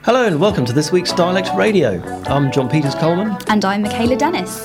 Hello and welcome to this week's Dialect Radio. I'm John Peters Coleman. And I'm Michaela Dennis.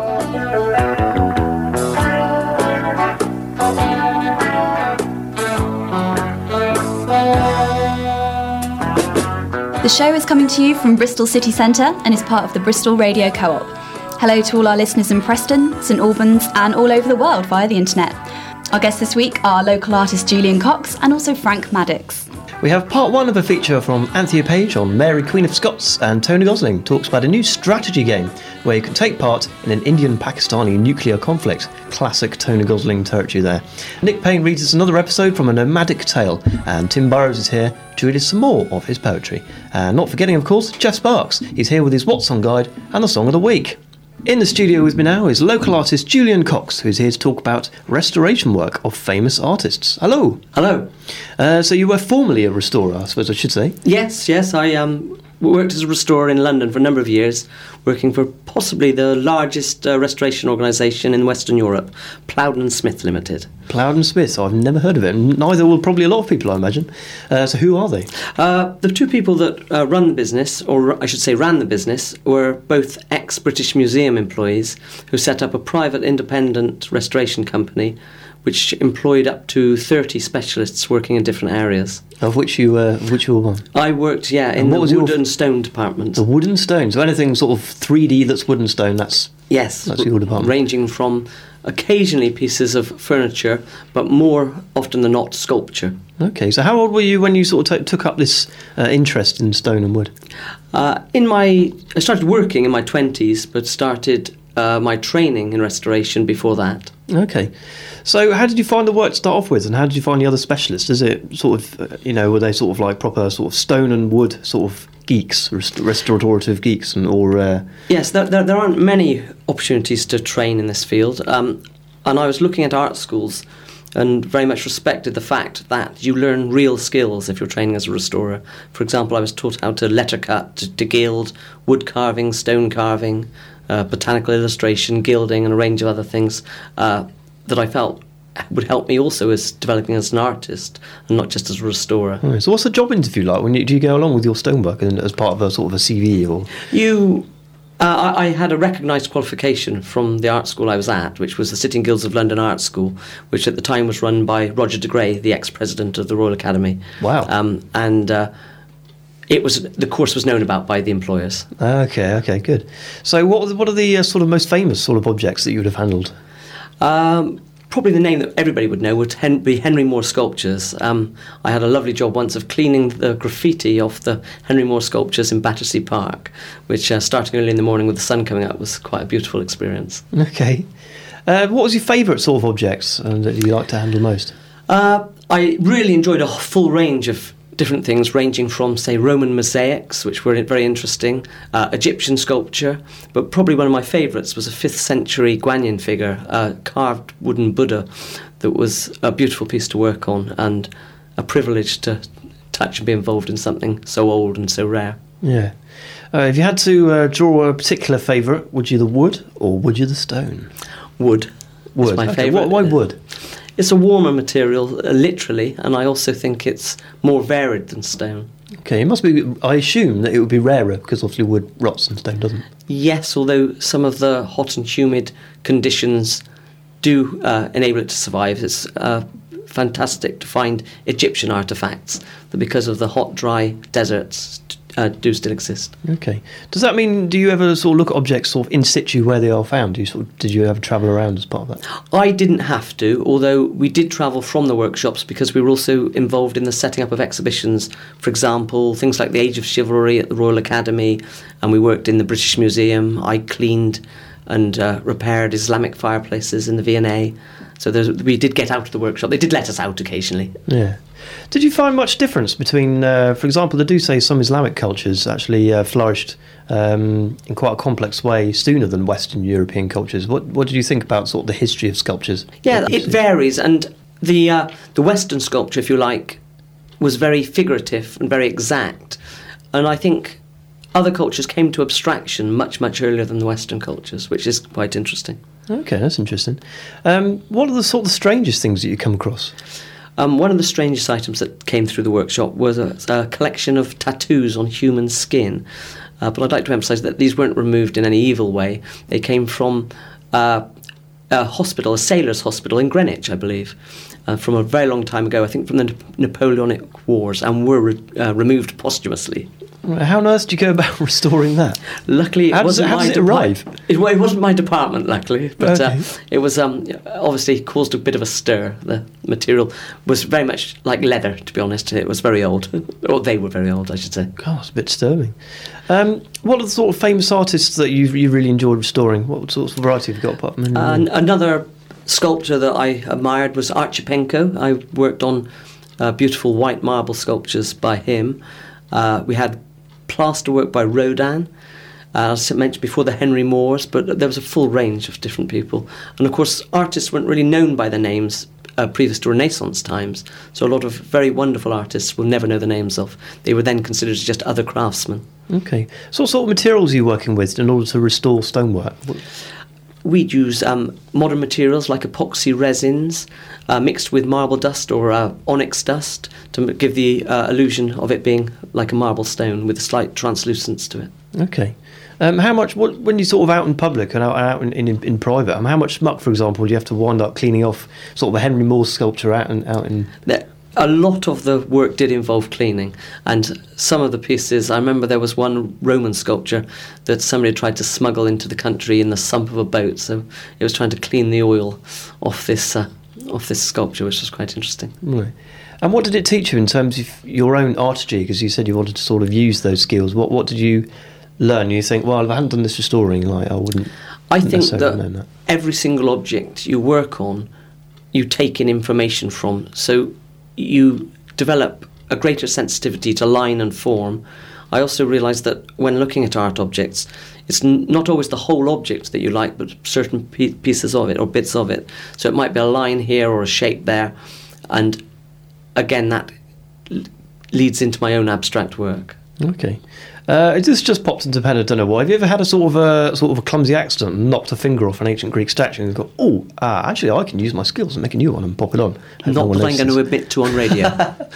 The show is coming to you from Bristol City Centre and is part of the Bristol Radio Co-op. Hello to all our listeners in Preston, St Albans and all over the world via the internet. Our guests this week are local artist Julian Cox and also Frank Maddox. We have part one of a feature from Anthea Page on Mary Queen of Scots, and Tony Gosling talks about a new strategy game where you can take part in an Indian-Pakistani nuclear conflict. Classic Tony Gosling territory there. Nick Payne reads us another episode from A Nomadic Tale, and Tim Burrows is here to read us some more of his poetry. And not forgetting, of course, Jeff Sparks. He's here with his What Song Guide and the Song of the Week. In the studio with me now is local artist Julian Cox, who's here to talk about restoration work of famous artists. Hello. Hello. So you were formerly a restorer, I suppose I should say. Yes. I worked as a restorer in London for a number of years, working for possibly the largest restoration organisation in Western Europe, Plowden & Smith Limited. Plowden & Smith, I've never heard of it. Neither will probably a lot of people, I imagine. So who are they? The two people that run the business, or I should say ran the business, were both ex-British Museum employees who set up a private independent restoration company which employed up to 30 specialists working in different areas. Of which you were one? I worked, in the wood and stone department. The wood and stone, so anything sort of 3D that's wood and stone, that's your department. Ranging from occasionally pieces of furniture, but more often than not sculpture. Okay, so how old were you when you sort of took up this interest in stone and wood? I started working in my 20s, but started my training in restoration before that. Okay. So how did you find the work to start off with, and how did you find the other specialists? Is it sort of, were they sort of like proper sort of stone and wood sort of geeks, restorative geeks, or? Yes, there aren't many opportunities to train in this field, and I was looking at art schools and very much respected the fact that you learn real skills if you're training as a restorer. For example, I was taught how to letter cut, to gild, wood carving, stone carving, botanical illustration, gilding, and a range of other things that I felt would help me also as developing as an artist and not just as a restorer. Right, so what's the job interview like? Do you go along with your stonework and as part of a sort of a CV? Or I had a recognised qualification from the art school I was at, which was the Sitting Guilds of London Art School, which at the time was run by Roger de Grey, the ex-president of the Royal Academy. Wow. The course was known about by the employers. Okay, good. So what are the sort of most famous sort of objects that you would have handled? Probably the name that everybody would know would be Henry Moore sculptures. I had a lovely job once of cleaning the graffiti off the Henry Moore sculptures in Battersea Park, which starting early in the morning with the sun coming up was quite a beautiful experience. Okay. What was your favourite sort of objects that you like to handle most? I really enjoyed a full range of different things, ranging from, say, Roman mosaics, which were very interesting, Egyptian sculpture, but probably one of my favourites was a 5th century Guanyin figure, a carved wooden Buddha that was a beautiful piece to work on and a privilege to touch and be involved in something so old and so rare. Yeah. If you had to draw a particular favourite, would you the wood or would you the stone? Wood. Wood. My okay. favourite. Why wood? It's a warmer material, literally, and I also think it's more varied than stone. Okay, it must be. I assume that it would be rarer because obviously wood rots and stone doesn't. Yes, although some of the hot and humid conditions do enable it to survive. It's fantastic to find Egyptian artefacts that, because of the hot, dry deserts, do still exist. Okay. Does that mean, do you ever sort of look at objects sort of in situ where they are found? Did you ever travel around as part of that? I didn't have to, although we did travel from the workshops because we were also involved in the setting up of exhibitions. For example, things like the Age of Chivalry at the Royal Academy, and we worked in the British Museum. I cleaned and repaired Islamic fireplaces in the V&A. So we did get out of the workshop. They did let us out occasionally. Yeah. Did you find much difference between, for example, they do say some Islamic cultures actually flourished in quite a complex way sooner than Western European cultures. What did you think about sort of the history of sculptures? Yeah, it varies, and the Western sculpture, if you like, was very figurative and very exact, and I think other cultures came to abstraction much, much earlier than the Western cultures, which is quite interesting. Okay, that's interesting. What are the sort of strangest things that you come across? One of the strangest items that came through the workshop was a collection of tattoos on human skin. But I'd like to emphasise that these weren't removed in any evil way. They came from a hospital, a sailors' hospital in Greenwich, I believe, from a very long time ago, I think from the Napoleonic Wars, and were removed posthumously. How on earth do you go about restoring that? Luckily, how does it arrive? It wasn't my department, luckily, but Okay. it was obviously caused a bit of a stir. The material was very much like leather, to be honest. It was very old, or they were very old, I should say. God, it's a bit disturbing. What are the sort of famous artists that you really enjoyed restoring? What sorts of variety have you got apart from Another sculptor that I admired was Archipenko. I worked on beautiful white marble sculptures by him. We had plaster work by Rodin, as I mentioned before, the Henry Moores, but there was a full range of different people. And of course, artists weren't really known by their names previous to Renaissance times, so a lot of very wonderful artists will never know the names of. They were then considered as just other craftsmen. Okay. So what sort of materials are you working with in order to restore stonework? We'd use modern materials like epoxy resins mixed with marble dust or onyx dust to give the illusion of it being like a marble stone with a slight translucence to it. Okay. How much, when you're sort of out in public and out in private, how much muck, for example, do you have to wind up cleaning off sort of a Henry Moore sculpture out in... A lot of the work did involve cleaning, and some of the pieces, I remember there was one Roman sculpture that somebody tried to smuggle into the country in the sump of a boat, so it was trying to clean the oil off this sculpture, which was quite interesting. Right. And what did it teach you in terms of your own artistry? Because you said you wanted to sort of use those skills. What did you learn? You think, well, if I hadn't done this restoring, like I wouldn't. I think necessarily known that every single object you work on, you take in information from. So you develop a greater sensitivity to line and form. I also realised that when looking at art objects, it's not always the whole object that you like, but certain pieces of it or bits of it. So it might be a line here or a shape there, and again that leads into my own abstract work. Okay. This just popped into pen. I don't know why. Have you ever had a sort of a clumsy accident and knocked a finger off an ancient Greek statue and go, actually I can use my skills and make a new one and pop it on? Not that I'm going to admit to on radio.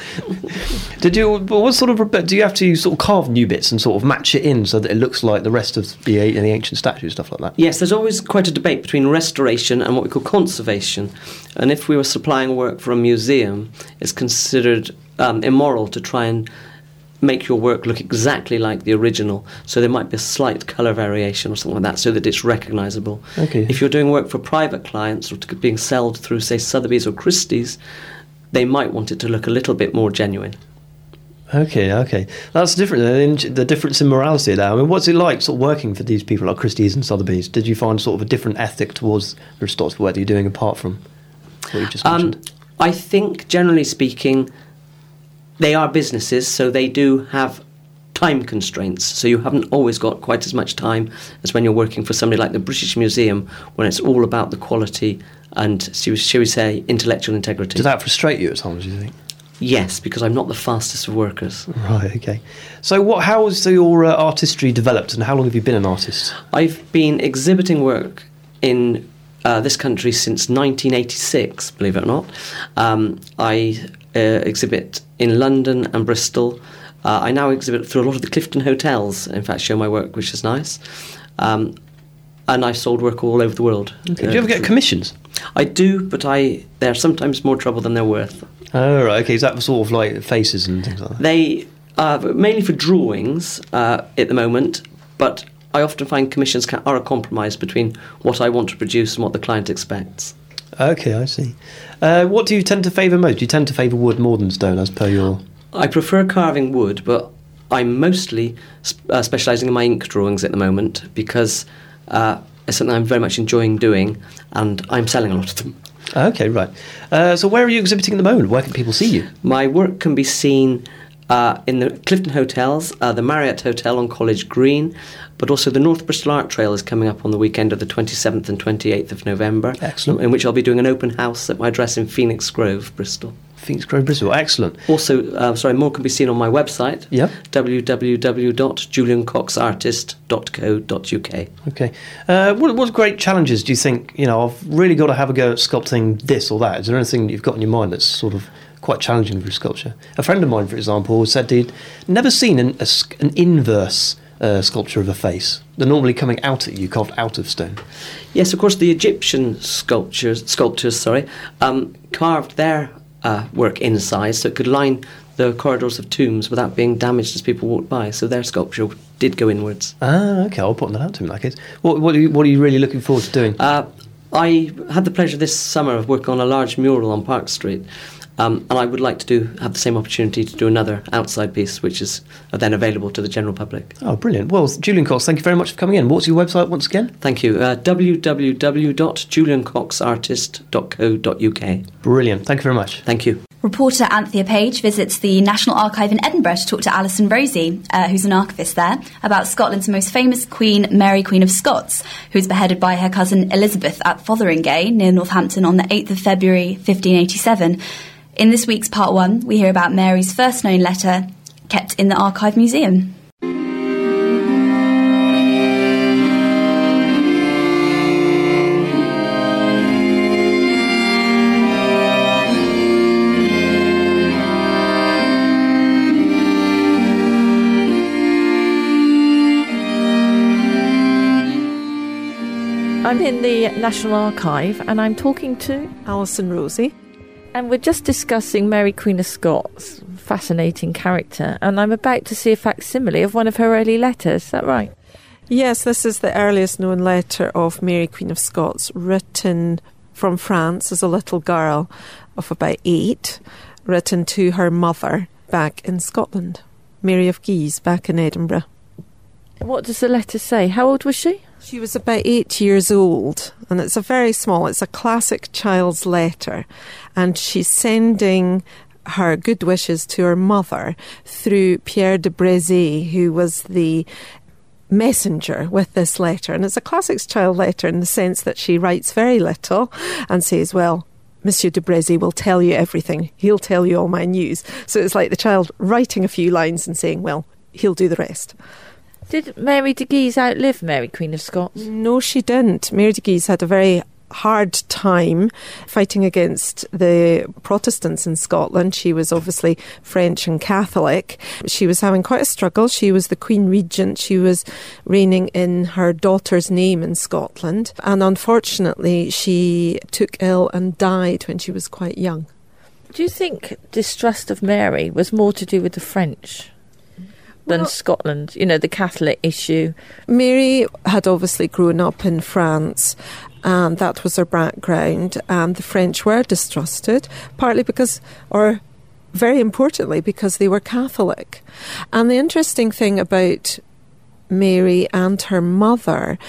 What sort of, do you have to sort of carve new bits and sort of match it in so that it looks like the rest of the ancient statues, stuff like that? Yes, there's always quite a debate between restoration and what we call conservation. And if we were supplying work for a museum, it's considered immoral to try and make your work look exactly like the original, so there might be a slight colour variation or something like that so that it's recognisable. Okay. If you're doing work for private clients or being sold through, say, Sotheby's or Christie's, they might want it to look a little bit more genuine. Okay. That's different. The difference in morality there. I mean, what's it like sort of working for these people like Christie's and Sotheby's? Did you find sort of a different ethic towards the responsible work that you're doing apart from what you just mentioned? I think, generally speaking, they are businesses, so they do have time constraints. So you haven't always got quite as much time as when you're working for somebody like the British Museum, when it's all about the quality and, shall we say, intellectual integrity. Does that frustrate you at times, do you think? Yes, because I'm not the fastest of workers. Right, okay. So how has your artistry developed, and how long have you been an artist? I've been exhibiting work in this country since 1986, believe it or not. I exhibit in London and Bristol. I now exhibit through a lot of the Clifton hotels, in fact, show my work, which is nice. And I've sold work all over the world. Okay. Do you ever get commissions? I do, but they're sometimes more trouble than they're worth. Oh, right, okay. Is that sort of like faces and things like that? They are mainly for drawings at the moment, but I often find commissions are a compromise between what I want to produce and what the client expects. Okay, I see. What do you tend to favour most? Do you tend to favour wood more than stone, as per your... I prefer carving wood, but I'm mostly specialising in my ink drawings at the moment because it's something I'm very much enjoying doing, and I'm selling a lot of them. Okay, right. So where are you exhibiting at the moment? Where can people see you? My work can be seen in the Clifton Hotels, the Marriott Hotel on College Green, But also the North Bristol Art Trail is coming up on the weekend of the 27th and 28th of November. Excellent. In which I'll be doing an open house at my address in Phoenix Grove, Bristol. Phoenix Grove, Bristol. Excellent. Also, more can be seen on my website, Yep. www.juliancoxartist.co.uk. Okay. What great challenges do you think, I've really got to have a go at sculpting this or that? Is there anything that you've got in your mind that's sort of quite challenging for sculpture? A friend of mine, for example, said he'd never seen an inverse sculpture of a face. They're normally coming out at you, carved out of stone. Yes, of course, the Egyptian sculptors, carved their work inside, so it could line the corridors of tombs without being damaged as people walked by. So their sculpture did go inwards. Ah, okay. I'll put that out to him in that case. What are you really looking forward to doing? I had the pleasure this summer of working on a large mural on Park Street. And I would like to have the same opportunity to do another outside piece, which is then available to the general public. Oh, brilliant. Well, Julian Cox, thank you very much for coming in. What's your website once again? Thank you. www.juliancoxartist.co.uk. Brilliant. Thank you very much. Thank you. Reporter Anthea Page visits the National Archive in Edinburgh to talk to Alison Rosie, who's an archivist there, about Scotland's most famous Queen, Mary Queen of Scots, who was beheaded by her cousin Elizabeth at Fotheringay near Northampton on the 8th of February 1587. In this week's Part 1, we hear about Mary's first known letter kept in the Archive Museum. I'm in the National Archive and I'm talking to Alison Rosie. And we're just discussing Mary Queen of Scots, fascinating character, and I'm about to see a facsimile of one of her early letters, is that right? Yes, this is the earliest known letter of Mary Queen of Scots, written from France as a little girl of about 8, written to her mother back in Scotland, Mary of Guise, back in Edinburgh. What does the letter say? How old was she? She was about 8 years old, and it's a classic child's letter, and she's sending her good wishes to her mother through Pierre de Brézé, who was the messenger with this letter. And it's a classic child letter in the sense that she writes very little and says, well, Monsieur de Brézé will tell you everything. He'll tell you all my news. So it's like the child writing a few lines and saying, well, he'll do the rest. Did Mary de Guise outlive Mary Queen of Scots? No, she didn't. Mary de Guise had a very hard time fighting against the Protestants in Scotland. She was obviously French and Catholic. She was having quite a struggle. She was the Queen Regent. She was reigning in her daughter's name in Scotland. And unfortunately, she took ill and died when she was quite young. Do you think distrust of Mary was more to do with the French than Scotland, the Catholic issue? Mary had obviously grown up in France, and that was her background, and the French were distrusted, partly because, or very importantly, because they were Catholic. And the interesting thing about Mary and her mother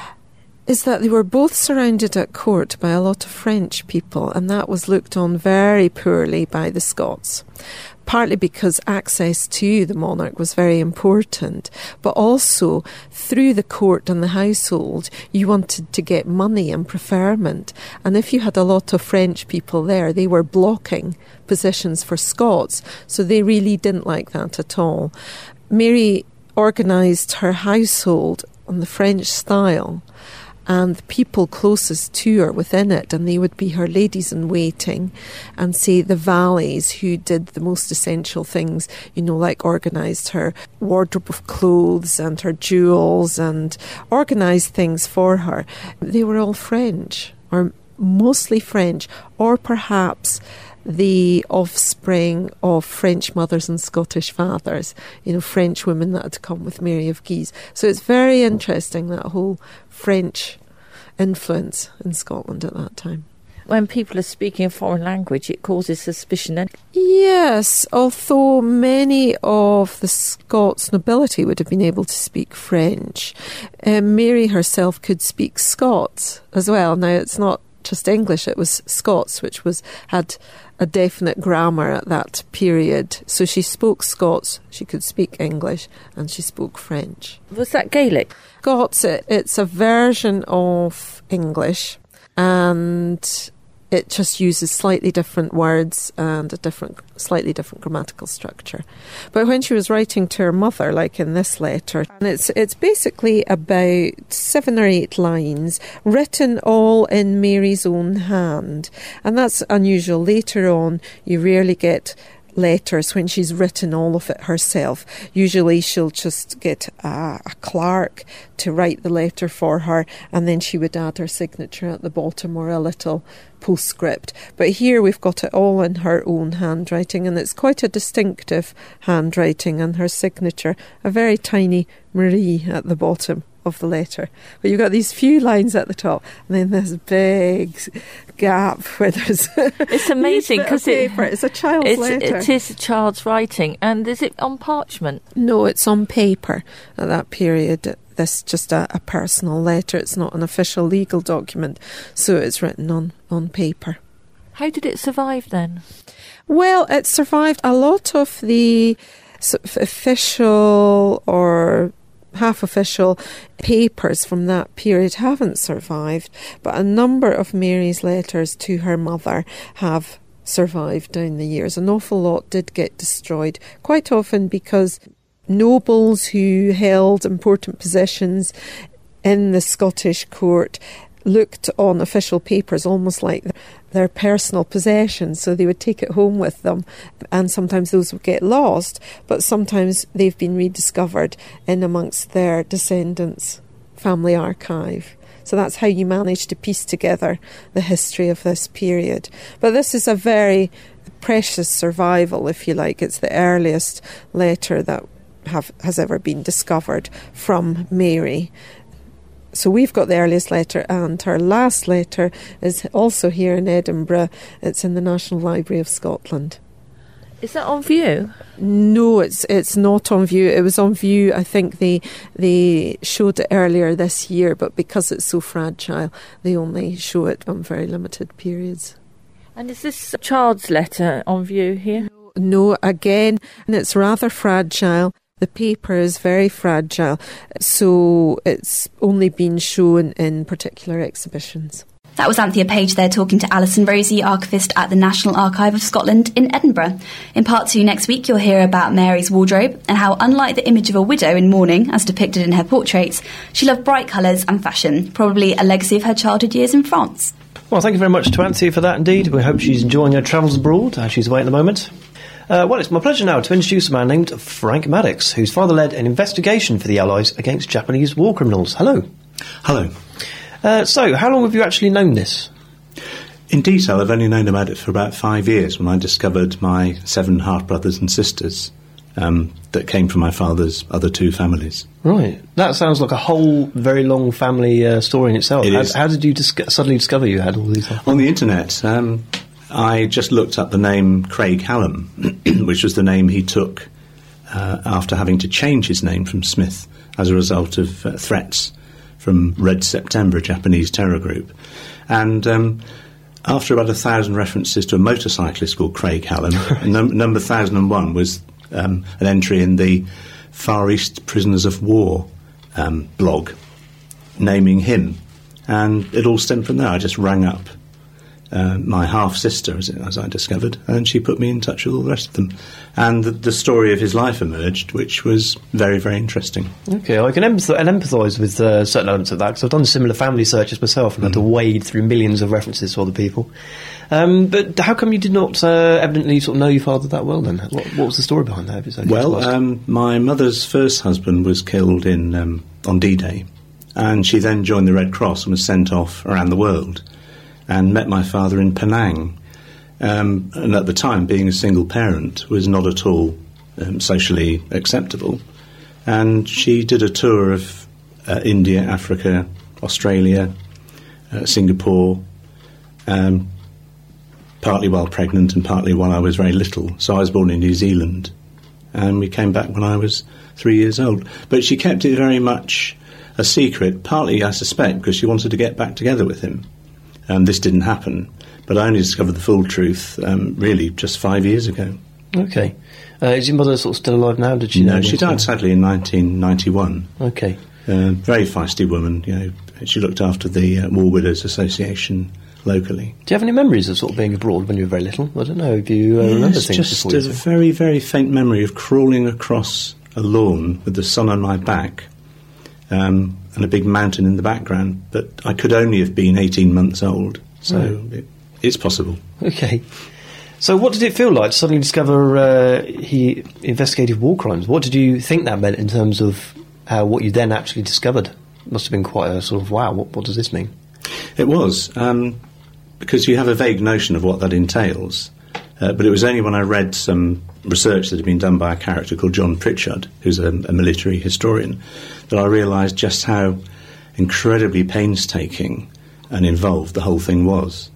is that they were both surrounded at court by a lot of French people, and that was looked on very poorly by the Scots. Partly because access to the monarch was very important, but also through the court and the household, you wanted to get money and preferment. And if you had a lot of French people there, they were blocking positions for Scots, so they really didn't like that at all. Mary organised her household on the French style, and the people closest to her within it, and they would be her ladies-in-waiting, and say the valets who did the most essential things, like organised her wardrobe of clothes and her jewels and organised things for her. They were all French, or mostly French, or perhaps the offspring of French mothers and Scottish fathers, French women that had come with Mary of Guise. So it's very interesting, that whole French influence in Scotland at that time. When people are speaking a foreign language, it causes suspicion. Yes, although many of the Scots nobility would have been able to speak French, Mary herself could speak Scots as well. Now, it's not just English, it was Scots, which had a definite grammar at that period. So she spoke Scots, she could speak English, and she spoke French. Was that Gaelic? Scots, it's a version of English, and it just uses slightly different words and a slightly different grammatical structure. But when she was writing to her mother, like in this letter, and it's basically about 7 or 8 lines, written all in Mary's own hand. And that's unusual. Later on, you rarely get letters when she's written all of it herself. Usually she'll just get a clerk to write the letter for her, and then she would add her signature at the bottom or a little postscript. But here we've got it all in her own handwriting, and it's quite a distinctive handwriting, and her signature, a very tiny Marie at the bottom of the letter. But you've got these few lines at the top, and then this big gap where there's it's amazing because it's a child's letter. It is a child's writing. And is it on parchment? No, it's on paper at that period. This is just a personal letter. It's not an official legal document, so it's written on paper. How did it survive then? Well, it survived. A lot of the official or half-official papers from that period haven't survived, but a number of Mary's letters to her mother have survived down the years. An awful lot did get destroyed, quite often because nobles who held important positions in the Scottish court looked on official papers almost like their personal possessions, so they would take it home with them, and sometimes those would get lost, but sometimes they've been rediscovered in amongst their descendants' family archive. So that's how you manage to piece together the history of this period. But this is a very precious survival, if you like. It's the earliest letter that has ever been discovered from Mary. So we've got the earliest letter, and her last letter is also here in Edinburgh. It's in the National Library of Scotland. Is that on view? No, it's not on view. It was on view, I think they showed it earlier this year, but because it's so fragile, they only show it on very limited periods. And is this child's letter on view here? No, again, and it's rather fragile. The paper is very fragile, so it's only been shown in particular exhibitions. That was Anthea Page there talking to Alison Rosie, archivist at the National Archive of Scotland in Edinburgh. In part 2 next week, you'll hear about Mary's wardrobe and how, unlike the image of a widow in mourning, as depicted in her portraits, she loved bright colours and fashion, probably a legacy of her childhood years in France. Well, thank you very much to Anthea for that indeed. We hope she's enjoying her travels abroad as she's away at the moment. Well, it's my pleasure now to introduce a man named Frank Maddox, whose father led an investigation for the Allies against Japanese war criminals. Hello. Hello. So, how long have you actually known this? In detail, I've only known about it for about 5 years when I discovered my 7 half-brothers and sisters that came from my father's other 2 families. Right. That sounds like a whole very long family story in itself. How did you suddenly discover you had all these? On the internet. I just looked up the name Craig Hallam, which was the name he took after having to change his name from Smith as a result of threats from Red September, a Japanese terror group. And after about 1,000 references to a motorcyclist called Craig Hallam, number 1001 was an entry in the Far East Prisoners of War blog naming him. And it all stemmed from there. I just rang up my half-sister, as I discovered, and she put me in touch with all the rest of them. And the story of his life emerged, which was very, very interesting. Okay, I can empathise with certain elements of that, because I've done similar family searches myself and had to wade through millions of references to other people. But how come you did not evidently sort of know your father that well then? What was the story behind that? Well, my mother's first husband was killed on D-Day, and she then joined the Red Cross and was sent off around the world, and met my father in Penang. And at the time, being a single parent was not at all socially acceptable. And she did a tour of India, Africa, Australia, Singapore, partly while pregnant and partly while I was very little. So I was born in New Zealand, and we came back when I was 3 years old. But she kept it very much a secret, partly, I suspect, because she wanted to get back together with him. This didn't happen. But I only discovered the full truth really just 5 years ago. Okay. Is your mother sort of still alive now? Did she? No, she died sadly in 1991. Okay. Very feisty woman. You know, she looked after the War Widows Association locally. Do you have any memories of sort of being abroad when you were very little? I don't know if you remember things just before. A very, very faint memory of crawling across a lawn with the sun on my back and a big mountain in the background. But I could only have been 18 months old, so it's possible. Okay. So what did it feel like to suddenly discover he investigated war crimes? What did you think that meant in terms of what you then actually discovered? It must have been quite a sort of, wow, what does this mean? It was, because you have a vague notion of what that entails. But it was only when I read some research that had been done by a character called John Pritchard, who's a military historian, that I realised just how incredibly painstaking and involved the whole thing was.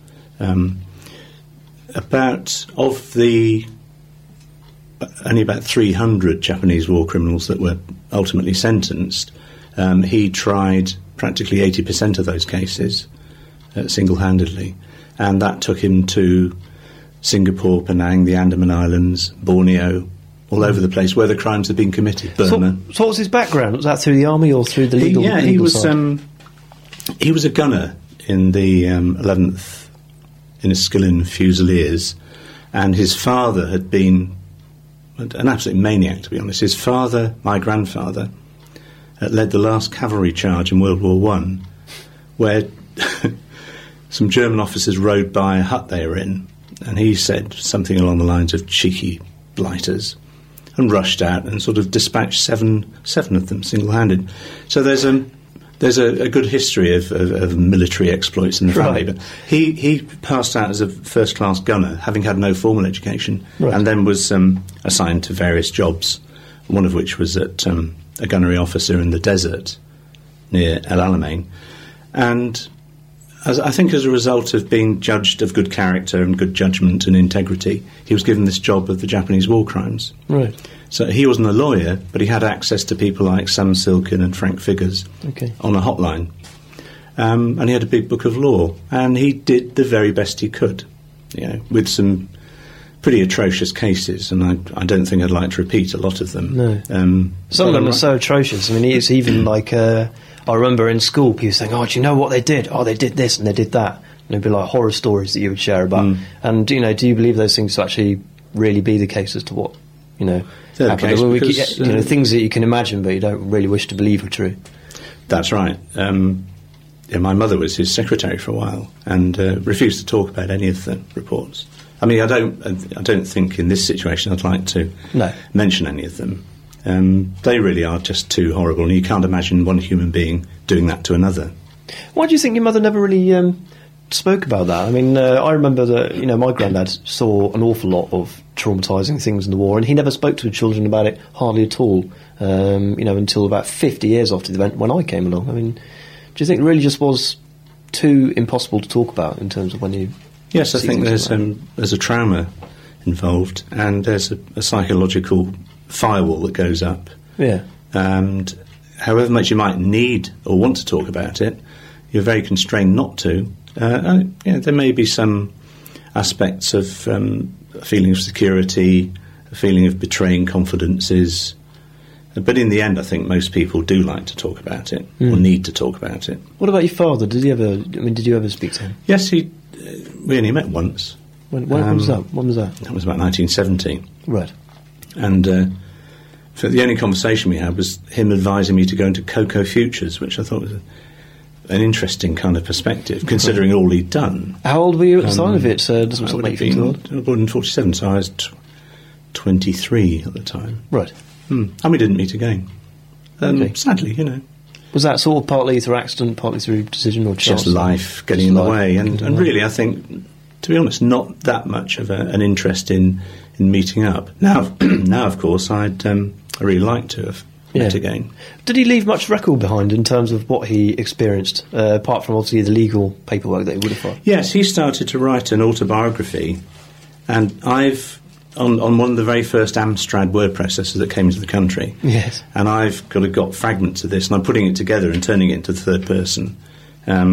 Only about 300 Japanese war criminals that were ultimately sentenced, he tried practically 80% of those cases single-handedly, and that took him to Singapore, Penang, the Andaman Islands, Borneo, all over the place where the crimes had been committed. Burma. So what was his background? Was that through the army or through the legal side? He was a gunner in the 11th Inniskillin Fusiliers, and his father had been an absolute maniac, to be honest. His father, my grandfather, led the last cavalry charge in World War I, where some German officers rode by a hut they were in, and he said something along the lines of cheeky blighters, and rushed out and sort of dispatched seven of them single-handed. So there's a good history of military exploits in the family. But he passed out as a first-class gunner, having had no formal education, and then was assigned to various jobs, one of which was at a gunnery officer in the desert near El Alamein. And I think as a result of being judged of good character and good judgment and integrity, he was given this job of the Japanese war crimes. Right. So he wasn't a lawyer, but he had access to people like Sam Silkin and Frank Figgers on a hotline. And he had a big book of law, and he did the very best he could, with some pretty atrocious cases, and I don't think I'd like to repeat a lot of them. No. Some of them are so atrocious. I mean, it's even like, I remember in school people saying, do you know what they did? Oh, they did this and they did that. And it'd be like horror stories that you would share about. And, do you believe those things to actually really be the case as to what, happened? Because, things that you can imagine but you don't really wish to believe are true. That's right. My mother was his secretary for a while and refused to talk about any of the reports. I mean, I don't think in this situation I'd like to mention any of them. They really are just too horrible, and you can't imagine one human being doing that to another. Why do you think your mother never really spoke about that? I mean, I remember that my granddad saw an awful lot of traumatising things in the war, and he never spoke to his children about it hardly at all. Until about 50 years after the event when I came along. I mean, do you think it really just was too impossible to talk about in terms of when you? Yes, I think there's a trauma involved, and there's a psychological firewall that goes up. Yeah. And however much you might need or want to talk about it, you're very constrained not to. There may be some aspects of a feeling of security, a feeling of betraying confidences. But in the end, I think most people do like to talk about it, or need to talk about it. What about your father? Did you ever speak to him? Yes, we only met once. When was that? When was that? That was about 1970. Right. And so the only conversation we had was him advising me to go into Cocoa Futures, which I thought was an interesting kind of perspective, considering all he'd done. How old were you at the time of it? Doesn't sort of make you feel old? I was born in 47, so I was 23 at the time. Right. And we didn't meet again. Sadly, Was that sort of partly through accident, partly through decision or chance? Just life getting in the way. And really, I think, to be honest, not that much of an interest in meeting up. Now, of course, I'd really like to have met again. Did he leave much record behind in terms of what he experienced, apart from obviously the legal paperwork that he would have filed? Yes, he started to write an autobiography, and I've on one of the very first Amstrad word processors that came into the country. Yes. And I've got fragments of this, and I'm putting it together and turning it into the third person.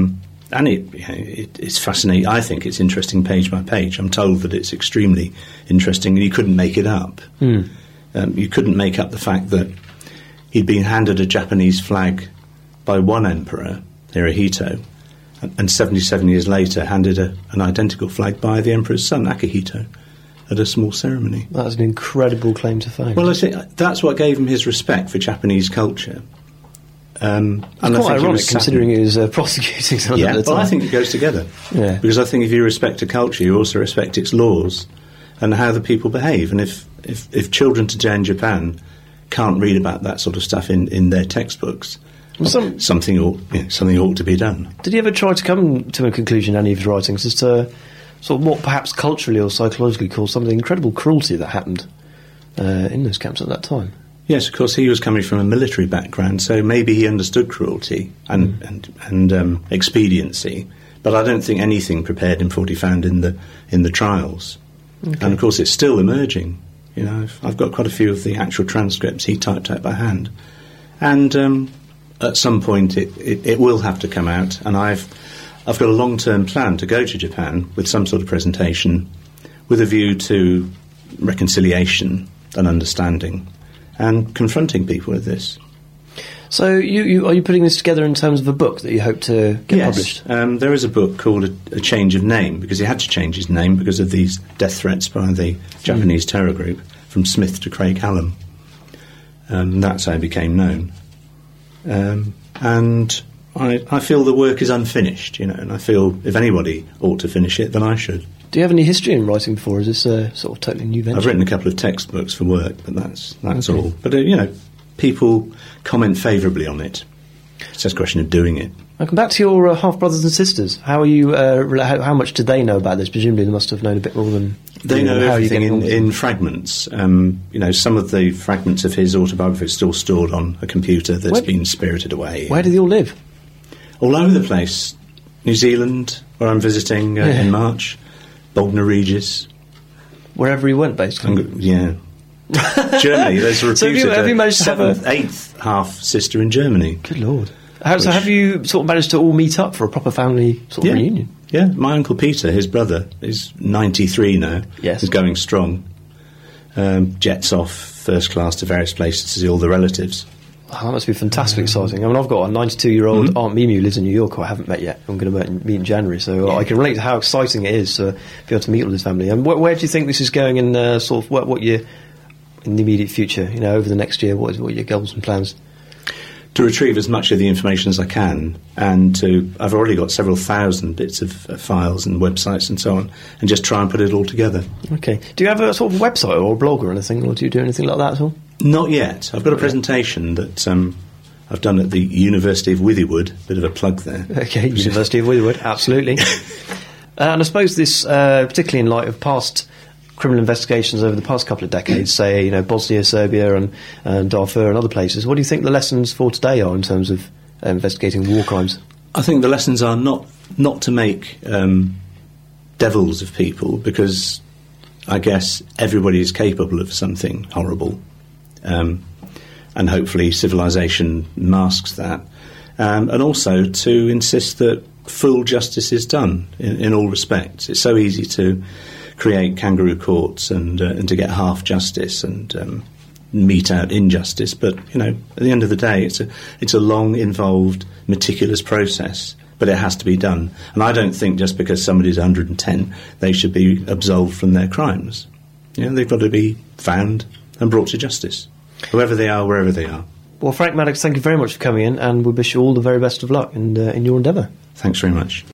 And it's fascinating. I think it's interesting page by page. I'm told that it's extremely interesting, and you couldn't make it up. You couldn't make up the fact that he'd been handed a Japanese flag by one emperor, Hirohito, and 77 years later handed an identical flag by the emperor's son, Akihito, at a small ceremony. That's an incredible claim to fame. Well, I think that's what gave him his respect for Japan's culture. It's quite ironic considering he was prosecuting something at the time. Well, I think it goes together. Yeah. Because I think if you respect a culture, you also respect its laws and how the people behave. And if children today in Japan can't read about that sort of stuff in their textbooks, something ought to be done. Did he ever try to come to a conclusion in any of his writings as to sort of what perhaps culturally or psychologically caused some of the incredible cruelty that happened in those camps at that time? Yes, of course, he was coming from a military background, so maybe he understood cruelty and expediency, but I don't think anything prepared him for what he found in the trials. Okay. And of course, it's still emerging. You know, I've got quite a few of the actual transcripts he typed out by hand, and at some point it will have to come out. And I've got a long-term plan to go to Japan with some sort of presentation, with a view to reconciliation and understanding, and confronting people with this. So are you putting this together in terms of a book that you hope to get published? Yes, there is a book called A Change of Name, because he had to change his name because of these death threats by the Japanese terror group, from Smith to Craig Hallam. That's how he became known. And I feel the work is unfinished, you know, and I feel if anybody ought to finish it, then I should. Do you have any history in writing before? Is this a sort of totally new venture? I've written a couple of textbooks for work, but that's okay. All. But, people comment favourably on it. It's just a question of doing it. I'll come back to your half-brothers and sisters. How are you? How much did they know about this? Presumably they must have known a bit more than... They know everything in fragments. Some of the fragments of his autobiography are still stored on a computer that's been spirited away. Where do they all live? All over the place. New Zealand, where I'm visiting in March. Bognor Regis. Wherever he went, basically. Germany. There's a reputed so have you managed to have eighth half-sister in Germany. Good Lord. So have you sort of managed to all meet up for a proper family sort of reunion? Yeah, my Uncle Peter, his brother, is 93 now. Yes. He's going strong. Jets off first class to various places to see all the relatives. Oh, that must be fantastically exciting. I mean, I've got a 92-year-old Aunt Mimi who lives in New York who I haven't met yet. I'm going to meet in January, so I can relate to how exciting it is to be able to meet all his family. And where do you think this is going in sort of what you in the immediate future? You know, over the next year, what are your goals and plans? To retrieve as much of the information as I can, and I've already got several thousand bits of files and websites and so on, and just try and put it all together. Okay. Do you have a sort of website or a blog or anything, or do you do anything like that at all? Not yet. I've got a presentation that I've done at the University of Withywood. Bit of a plug there. Okay, University of Withywood, absolutely. And I suppose this, particularly in light of past criminal investigations over the past couple of decades, say, Bosnia, Serbia and Darfur and other places, what do you think the lessons for today are in terms of investigating war crimes? I think the lessons are not to make devils of people, because I guess everybody is capable of something horrible, and hopefully civilization masks that, and also to insist that full justice is done in all respects. It's so easy to create kangaroo courts and to get half justice and mete out injustice, but at the end of the day, it's a long, involved, meticulous process, but it has to be done. And I don't think just because somebody's 110 they should be absolved from their crimes. They've got to be found and brought to justice, whoever they are, wherever they are. Well, Frank Maddox, thank you very much for coming in, and we wish you all the very best of luck in your endeavour. Thanks very much.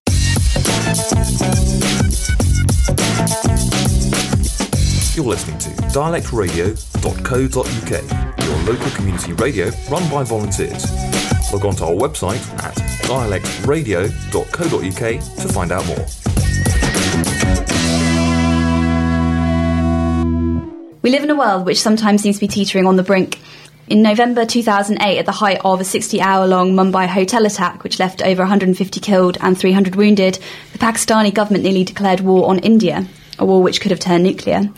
You're listening to dialectradio.co.uk, your local community radio run by volunteers. Log on to our website at dialectradio.co.uk to find out more. We live in a world which sometimes seems to be teetering on the brink. In November 2008, at the height of a 60-hour-long Mumbai hotel attack, which left over 150 killed and 300 wounded, the Pakistani government nearly declared war on India, a war which could have turned nuclear.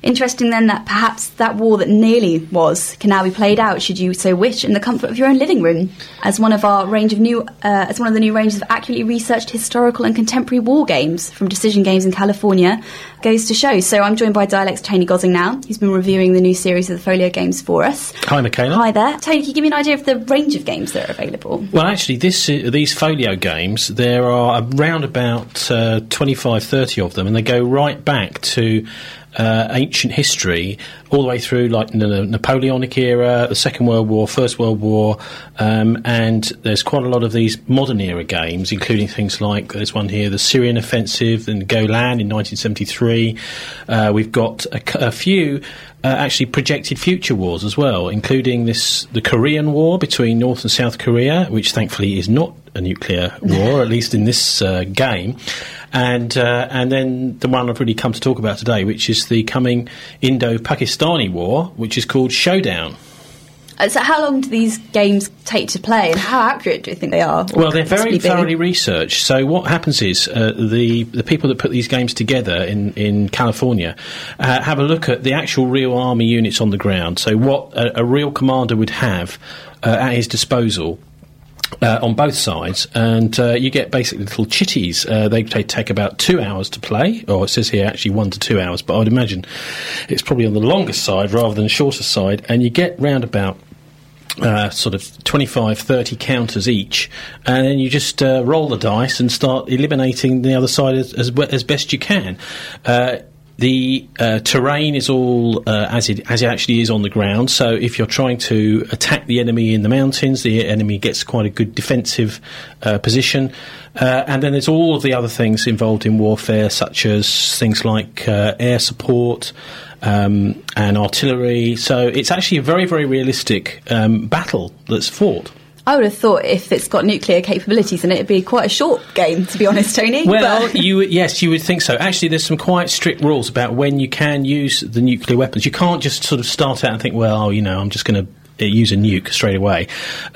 Interesting then that perhaps that war that nearly was can now be played out, should you so wish, in the comfort of your own living room, as one of the new ranges of accurately researched historical and contemporary war games from Decision Games in California goes to show. So I'm joined by Dialect's Tony Gosling now, who's been reviewing the new series of the Folio games for us. Hi, Michaela. Hi there. Tony, can you give me an idea of the range of games that are available? Well, actually, these Folio games, there are around about 25, 30 of them, and they go right back to ancient history, all the way through like the Napoleonic era, the Second World War, First World War, and there's quite a lot of these modern era games, including things like, there's one here, the Syrian Offensive and Golan in 1973. We've got a few actually projected future wars as well, including the Korean War between North and South Korea, which thankfully is not a nuclear war, at least in this game. And then the one I've really come to talk about today, which is the coming Indo-Pakistani war, which is called Showdown. So how long do these games take to play, and how accurate do you think they are? Well, they're very thoroughly researched. So what happens is the people that put these games together in California have a look at the actual real army units on the ground, so what a real commander would have at his disposal on both sides, and you get basically little chitties. They take about 2 hours to play, or it says here actually 1 to 2 hours, but I'd imagine it's probably on the longest side rather than the shorter side, and you get round about sort of 25, 30 counters each, and then you just roll the dice and start eliminating the other side as best you can. The terrain is all as it actually is on the ground, so if you're trying to attack the enemy in the mountains, the enemy gets quite a good defensive position. And then there's all of the other things involved in warfare, such as things like air support and artillery. So it's actually a very, very realistic battle that's fought. I would have thought if it's got nuclear capabilities in it, it'd be quite a short game, to be honest, Tony. Well, you would think so. Actually, there's some quite strict rules about when you can use the nuclear weapons. You can't just sort of start out and think, well, I'm just going to use a nuke straight away.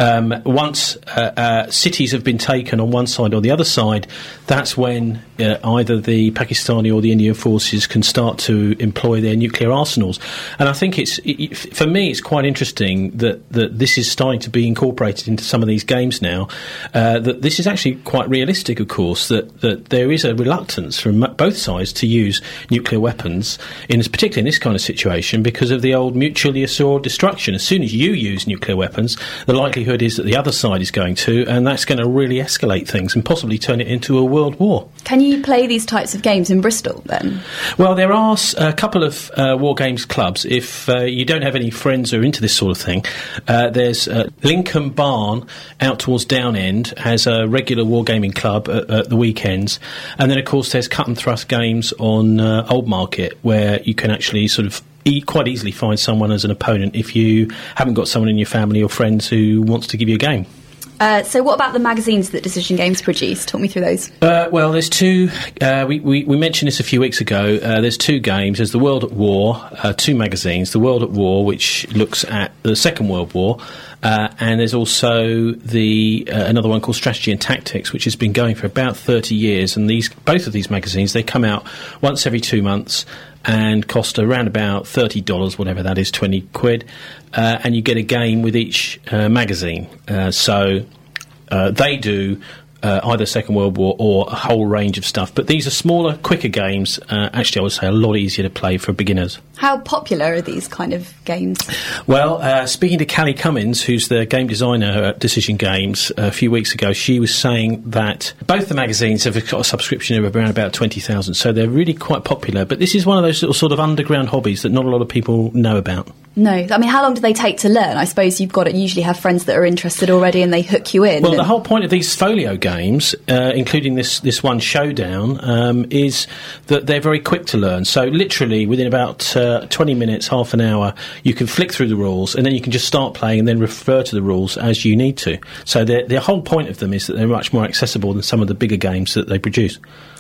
Once cities have been taken on one side or the other side, that's when either the Pakistani or the Indian forces can start to employ their nuclear arsenals. And I think for me, it's quite interesting that this is starting to be incorporated into some of these games now. That this is actually quite realistic, of course, that there is a reluctance from both sides to use nuclear weapons, particularly in this kind of situation, because of the old mutually assured destruction. As soon as you use nuclear weapons, the likelihood is that the other side is going to, and that's going to really escalate things and possibly turn it into a world war. Can you play these types of games in Bristol then? Well, there are a couple of war games clubs. If you don't have any friends who are into this sort of thing, there's Lincoln Barn out towards Downend has a regular wargaming club at the weekends, and then of course there's Cut and Thrust Games on Old Market, where you can actually sort of quite easily find someone as an opponent if you haven't got someone in your family or friends who wants to give you a game. So what about the magazines that Decision Games produce? Talk me through those. Well, there's two. We mentioned this a few weeks ago. There's two games. There's The World at War, two magazines. The World at War, which looks at the Second World War, and there's also another one called Strategy and Tactics, which has been going for about 30 years. And both of these magazines, they come out once every 2 months and cost around about $30, whatever that is, 20 quid, and you get a game with each magazine. So they do either Second World War or a whole range of stuff. But these are smaller, quicker games. Actually, I would say a lot easier to play for beginners. How popular are these kind of games? Well, speaking to Callie Cummins, who's the game designer at Decision Games, a few weeks ago, she was saying that both the magazines have got a subscription of around about 20,000, so they're really quite popular. But this is one of those little sort of underground hobbies that not a lot of people know about. No. I mean, how long do they take to learn? I suppose you've got to usually have friends that are interested already and they hook you in. Well, the whole point of these folio games, including this one Showdown, is that they're very quick to learn. So literally within about 20 minutes, half an hour, you can flick through the rules and then you can just start playing and then refer to the rules as you need to. So the whole point of them is that they're much more accessible than some of the bigger games that they produce.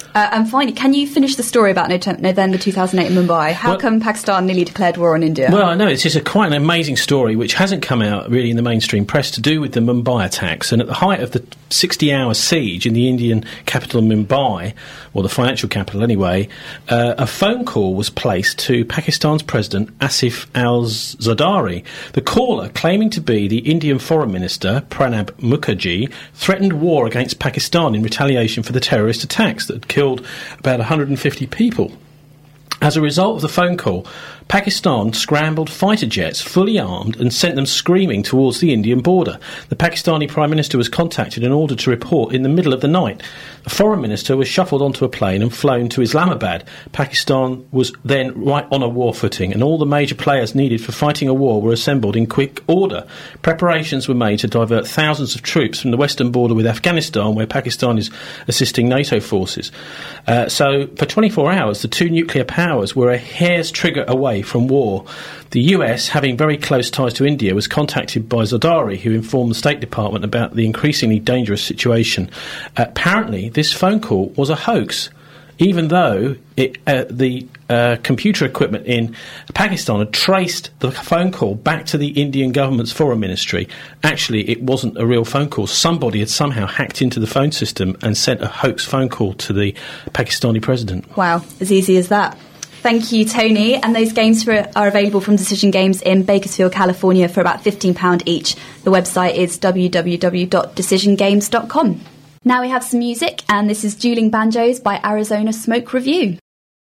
And finally, can you finish the story about November 2008 in Mumbai? How come Pakistan nearly declared war on India? Well, I know, it's just quite an amazing story which hasn't come out really in the mainstream press, to do with the Mumbai attacks. And at the height of the 60-hour siege in the Indian capital Mumbai, or the financial capital anyway, a phone call was placed to Pakistan's President Asif al-Zardari. The caller, claiming to be the Indian Foreign Minister Pranab Mukherjee, threatened war against Pakistan in retaliation for the terrorist attacks that had killed about 150 people. As a result of the phone call, Pakistan scrambled fighter jets fully armed and sent them screaming towards the Indian border. The Pakistani Prime Minister was contacted in order to report in the middle of the night. The Foreign Minister was shuffled onto a plane and flown to Islamabad. Pakistan was then right on a war footing, and all the major players needed for fighting a war were assembled in quick order. Preparations were made to divert thousands of troops from the western border with Afghanistan, where Pakistan is assisting NATO forces. So for 24 hours, the two nuclear powers were a hair's trigger away from war. The US, having very close ties to India, was contacted by Zardari, who informed the State Department about the increasingly dangerous situation. Apparently, this phone call was a hoax, even though the computer equipment in Pakistan had traced the phone call back to the Indian government's foreign ministry. Actually, it wasn't a real phone call. Somebody had somehow hacked into the phone system and sent a hoax phone call to the Pakistani president. Wow, as easy as that. Thank you, Tony. And those games are available from Decision Games in Bakersfield, California for about £15 each. The website is www.decisiongames.com. Now we have some music, and this is Dueling Banjos by Arizona Smoke Review.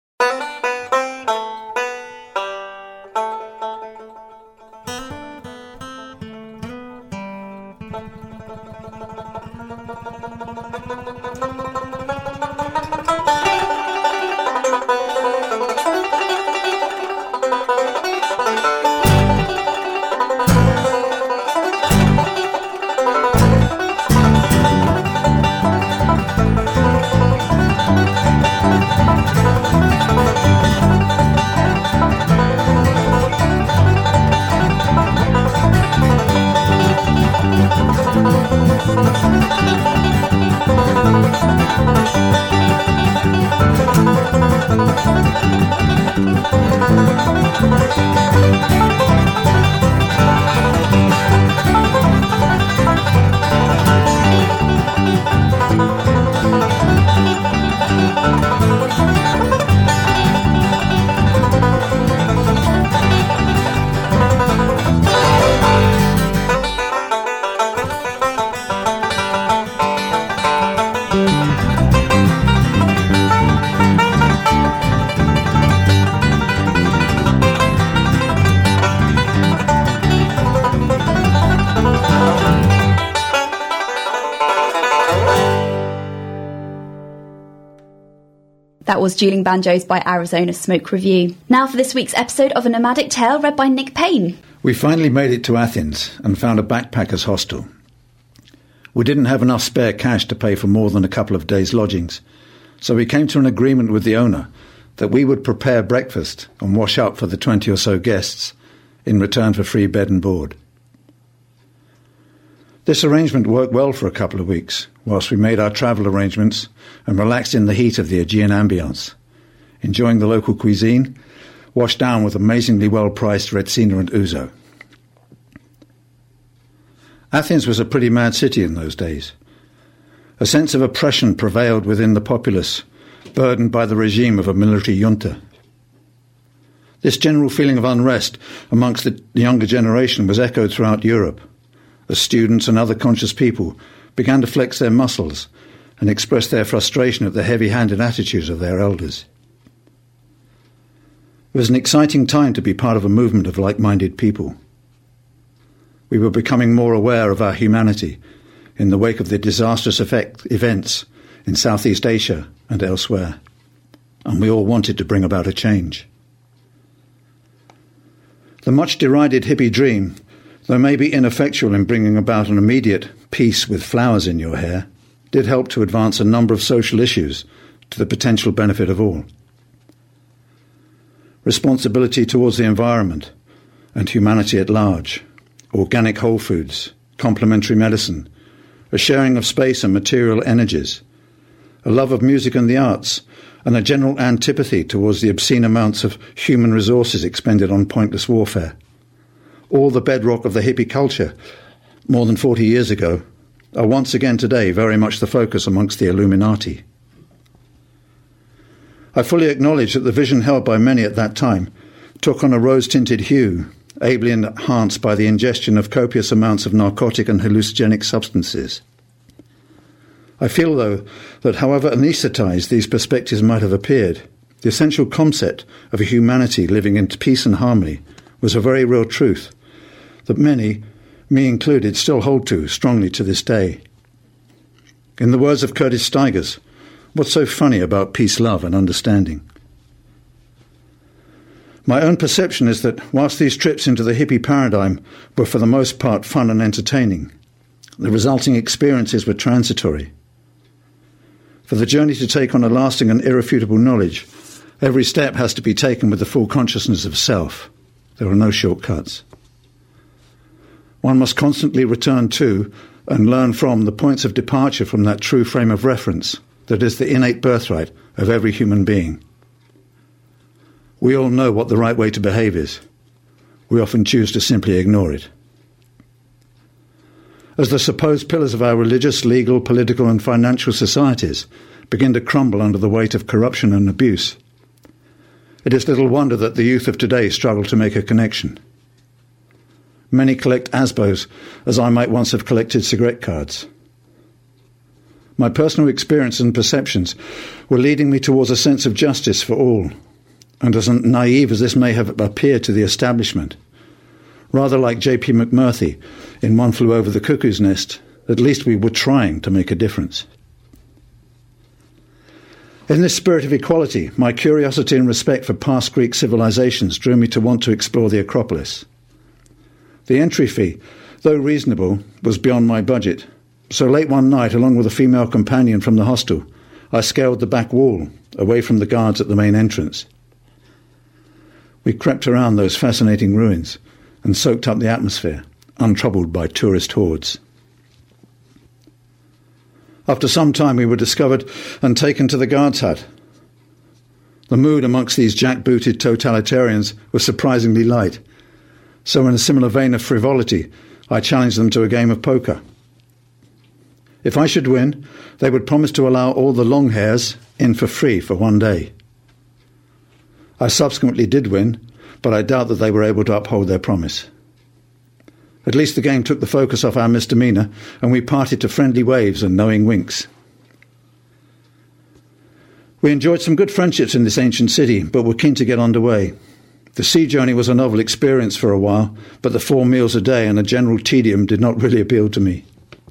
That was Dueling Banjos by Arizona Smoke Review. Now for this week's episode of A Nomadic Tale, read by Nick Payne. We finally made it to Athens and found a backpackers' hostel. We didn't have enough spare cash to pay for more than a couple of days' lodgings, so we came to an agreement with the owner that we would prepare breakfast and wash up for the 20 or so guests in return for free bed and board. This arrangement worked well for a couple of weeks, whilst we made our travel arrangements and relaxed in the heat of the Aegean ambience, enjoying the local cuisine, washed down with amazingly well-priced Retsina and ouzo. Athens was a pretty mad city in those days. A sense of oppression prevailed within the populace, burdened by the regime of a military junta. This general feeling of unrest amongst the younger generation was echoed throughout Europe, as students and other conscious people began to flex their muscles and express their frustration at the heavy-handed attitudes of their elders. It was an exciting time to be part of a movement of like-minded people. We were becoming more aware of our humanity in the wake of the disastrous events in Southeast Asia and elsewhere, and we all wanted to bring about a change. The much-derided hippie dream, though maybe ineffectual in bringing about an immediate peace with flowers in your hair, did help to advance a number of social issues to the potential benefit of all. Responsibility towards the environment and humanity at large, organic whole foods, complementary medicine, a sharing of space and material energies, a love of music and the arts, and a general antipathy towards the obscene amounts of human resources expended on pointless warfare. All the bedrock of the hippie culture, more than 40 years ago, are once again today very much the focus amongst the Illuminati. I fully acknowledge that the vision held by many at that time took on a rose-tinted hue, ably enhanced by the ingestion of copious amounts of narcotic and hallucinogenic substances. I feel, though, that however anaesthetised these perspectives might have appeared, the essential concept of a humanity living in peace and harmony was a very real truth that many, me included, still hold to strongly to this day. In the words of Curtis Stigers, what's so funny about peace, love and understanding? My own perception is that whilst these trips into the hippie paradigm were for the most part fun and entertaining, the resulting experiences were transitory. For the journey to take on a lasting and irrefutable knowledge, every step has to be taken with the full consciousness of self. There are no shortcuts. One must constantly return to and learn from the points of departure from that true frame of reference that is the innate birthright of every human being. We all know what the right way to behave is. We often choose to simply ignore it. As the supposed pillars of our religious, legal, political and financial societies begin to crumble under the weight of corruption and abuse, it is little wonder that the youth of today struggle to make a connection. Many collect ASBOs as I might once have collected cigarette cards. My personal experience and perceptions were leading me towards a sense of justice for all, and as naive as this may have appeared to the establishment, rather like J.P. McMurphy in One Flew Over the Cuckoo's Nest, at least we were trying to make a difference. In this spirit of equality, my curiosity and respect for past Greek civilizations drew me to want to explore the Acropolis. The entry fee, though reasonable, was beyond my budget, so late one night, along with a female companion from the hostel, I scaled the back wall, away from the guards at the main entrance. We crept around those fascinating ruins and soaked up the atmosphere, untroubled by tourist hordes. After some time we were discovered and taken to the guards' hut. The mood amongst these jack-booted totalitarians was surprisingly light, so in a similar vein of frivolity, I challenged them to a game of poker. If I should win, they would promise to allow all the long hairs in for free for one day. I subsequently did win, but I doubt that they were able to uphold their promise. At least the game took the focus off our misdemeanour, and we parted to friendly waves and knowing winks. We enjoyed some good friendships in this ancient city, but were keen to get underway. The sea journey was a novel experience for a while, but the 4 meals a day and a general tedium did not really appeal to me.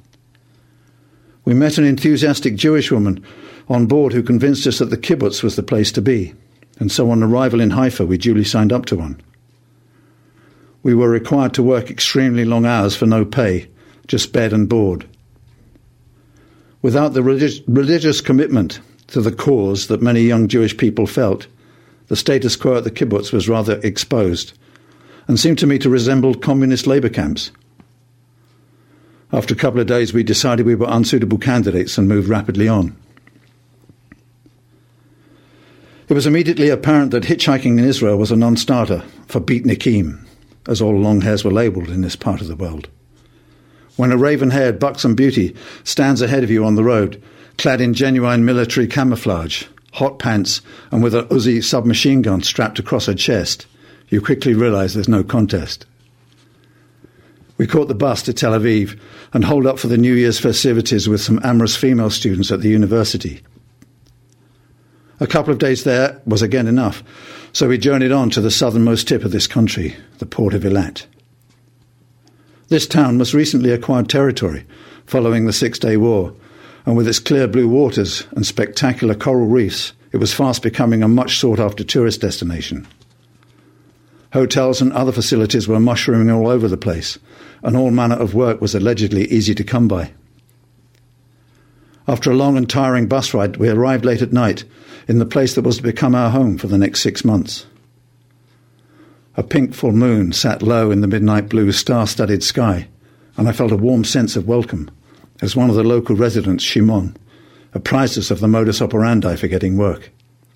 We met an enthusiastic Jewish woman on board who convinced us that the kibbutz was the place to be, and so on arrival in Haifa we duly signed up to one. We were required to work extremely long hours for no pay, just bed and board. Without the religious commitment to the cause that many young Jewish people felt, the status quo at the kibbutz was rather exposed and seemed to me to resemble communist labour camps. After a couple of days we decided we were unsuitable candidates and moved rapidly on. It was immediately apparent that hitchhiking in Israel was a non-starter for beatnikim, as all long hairs were labelled in this part of the world. When a raven-haired, buxom beauty stands ahead of you on the road, clad in genuine military camouflage, hot pants, and with an Uzi submachine gun strapped across her chest, you quickly realise there's no contest. We caught the bus to Tel Aviv and holed up for the New Year's festivities with some amorous female students at the university. A couple of days there was again enough, so we journeyed on to the southernmost tip of this country, the port of Eilat. This town must recently acquired territory following the Six-Day War, and with its clear blue waters and spectacular coral reefs, it was fast becoming a much sought-after tourist destination. Hotels and other facilities were mushrooming all over the place, and all manner of work was allegedly easy to come by. After a long and tiring bus ride, we arrived late at night in the place that was to become our home for the next 6 months. A pink full moon sat low in the midnight blue star-studded sky, and I felt a warm sense of welcome as one of the local residents, Shimon, apprised us of the modus operandi for getting work.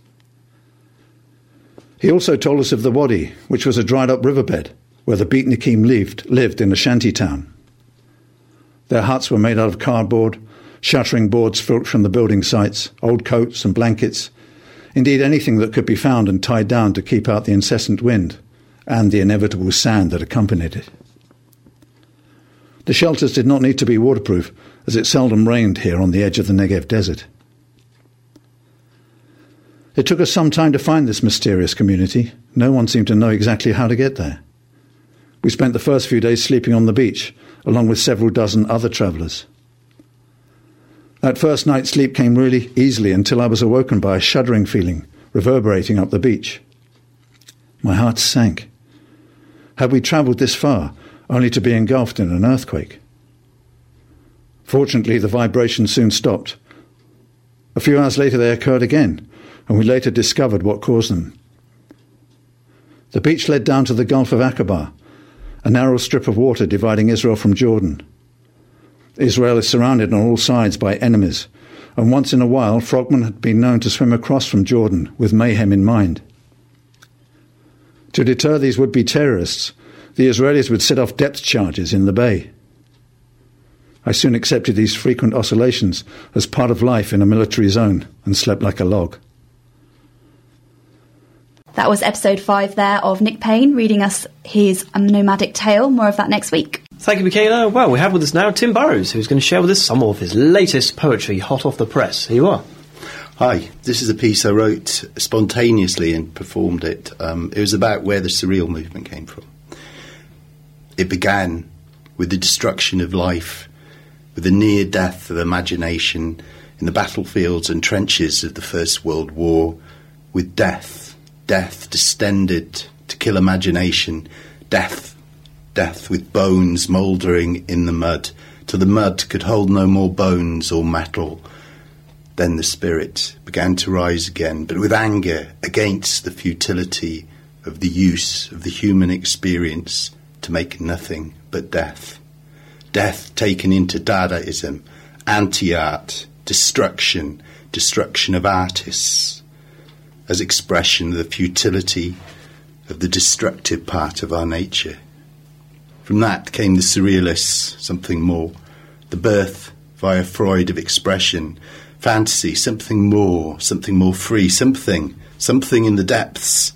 He also told us of the Wadi, which was a dried-up riverbed where the Beatnikim lived in a shanty town. Their huts were made out of cardboard, shuttering boards filched from the building sites, old coats and blankets, indeed anything that could be found and tied down to keep out the incessant wind and the inevitable sand that accompanied it. The shelters did not need to be waterproof, as it seldom rained here on the edge of the Negev desert. It took us some time to find this mysterious community. No one seemed to know exactly how to get there. We spent the first few days sleeping on the beach, along with several dozen other travellers. That first night's sleep came really easily until I was awoken by a shuddering feeling reverberating up the beach. My heart sank. Had we travelled this far, only to be engulfed in an earthquake? Fortunately, the vibrations soon stopped. A few hours later they occurred again, and we later discovered what caused them. The beach led down to the Gulf of Aqaba, a narrow strip of water dividing Israel from Jordan. Israel is surrounded on all sides by enemies, and once in a while frogmen had been known to swim across from Jordan with mayhem in mind. To deter these would-be terrorists, the Israelis would set off depth charges in the bay. I soon accepted these frequent oscillations as part of life in a military zone and slept like a log. That was episode 5 there of Nick Payne reading us his nomadic tale. More of that next week. Thank you, Michaela. Well, we have with us now Tim Burrows, who's going to share with us some of his latest poetry, hot off the press. Here you are. Hi, this is a piece I wrote spontaneously and performed it. It was about where the surreal movement came from. It began with the destruction of life, with the near death of imagination in the battlefields and trenches of the First World War, with death distended to kill imagination, death with bones mouldering in the mud, till the mud could hold no more bones or metal. Then the spirit began to rise again, but with anger against the futility of the use of the human experience to make nothing but death. Death taken into Dadaism, anti-art, destruction of artists, as expression of the futility of the destructive part of our nature. From that came the surrealists, something more, the birth via Freud of expression, fantasy, something more free, something in the depths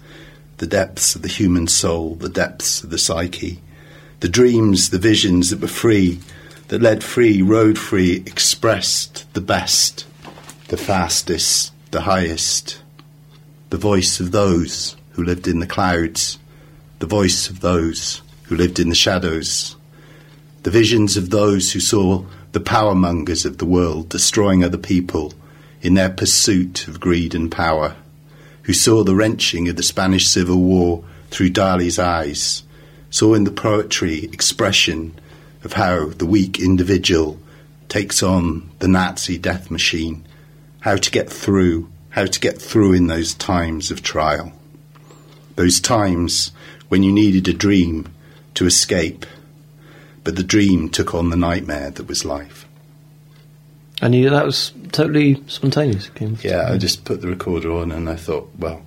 of the human soul, the depths of the psyche, the dreams, the visions that were free, that led free, rode free, expressed the best, the fastest, the highest, the voice of those who lived in the clouds, the voice of those who lived in the shadows, the visions of those who saw the power-mongers of the world destroying other people in their pursuit of greed and power, who saw the wrenching of the Spanish Civil War through Dali's eyes, saw in the poetry expression of how the weak individual takes on the Nazi death machine, how to get through in those times of trial, those times when you needed a dream to escape, but the dream took on the nightmare that was life. And that was totally spontaneous? Yeah, I just put the recorder on and I thought, well,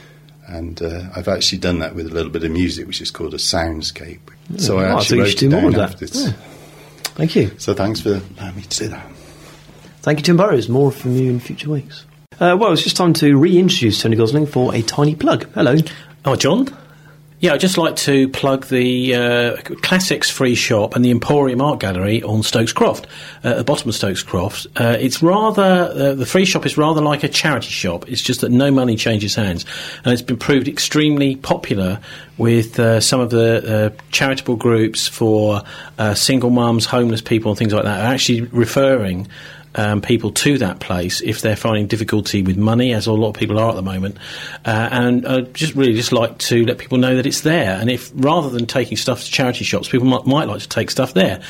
and I've actually done that with a little bit of music, which is called a soundscape. So I actually wrote it down afterwards. Yeah. Thank you. So thanks for allowing me to do that. Thank you, Tim Burrows. More from you in future weeks. Well, it's just time to reintroduce Tony Gosling for a tiny plug. Hello. Oh, John? Yeah, I'd just like to plug the Classics Free Shop and the Emporium Art Gallery on Stokes Croft, at the bottom of Stokes Croft. It's rather, the free shop is rather like a charity shop. It's just that no money changes hands. And it's been proved extremely popular with some of the charitable groups for single mums, homeless people and things like that, are actually referring people to that place if they're finding difficulty with money, as a lot of people are at the moment, and just like to let people know that it's there. And if rather than taking stuff to charity shops, people might like to take stuff there.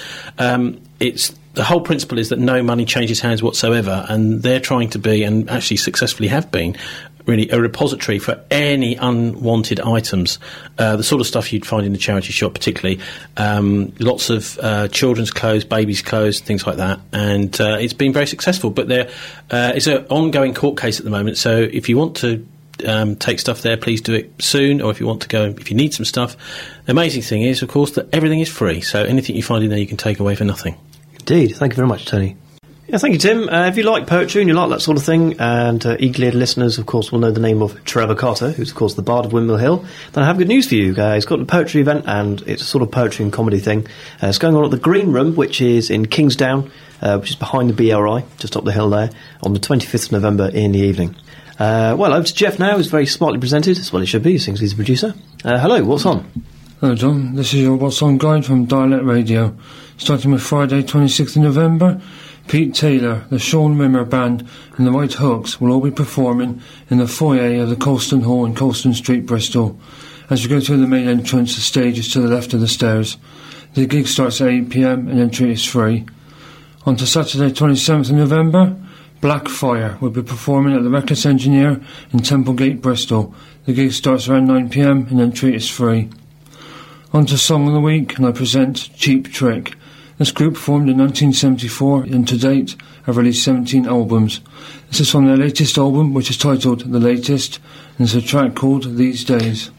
It's the whole principle is that no money changes hands whatsoever, and they're trying to be, and actually successfully have been, really a repository for any unwanted items, the sort of stuff you'd find in the charity shop particularly, lots of children's clothes, babies' clothes, things like that, and it's been very successful. But there is an ongoing court case at the moment, so if you want to take stuff there, please do it soon, or if you want to go, if you need some stuff. The amazing thing is, of course, that everything is free, so anything you find in there you can take away for nothing. Indeed. Thank you very much, Tony. Yeah, thank you, Tim. If you like poetry and you like that sort of thing, and eagle-eared listeners, of course, will know the name of Trevor Carter, who's, of course, the Bard of Windmill Hill, then I have good news for you. He's got a poetry event, and it's a sort of poetry and comedy thing. It's going on at the Green Room, which is in Kingsdown, which is behind the BRI, just up the hill there, on the 25th of November in the evening. Well, over to Jeff now, who's very smartly presented, as well he should be, since he's the producer. Hello, what's on? Hello, John. This is your What's On guide from Dialect Radio. Starting with Friday, 26th of November, Pete Taylor, the Sean Rimmer Band and the White Hooks will all be performing in the foyer of the Colston Hall in Colston Street, Bristol. As you go through the main entrance, the stage is to the left of the stairs. The gig starts at 8 p.m. and entry is free. On to Saturday, 27th of November, Blackfire will be performing at the Reckless Engineer in Templegate, Bristol. The gig starts around 9 p.m. and entry is free. On to Song of the Week, and I present Cheap Trick. This group formed in 1974 and to date have released 17 albums. This is from their latest album, which is titled The Latest, and it's a track called These Days.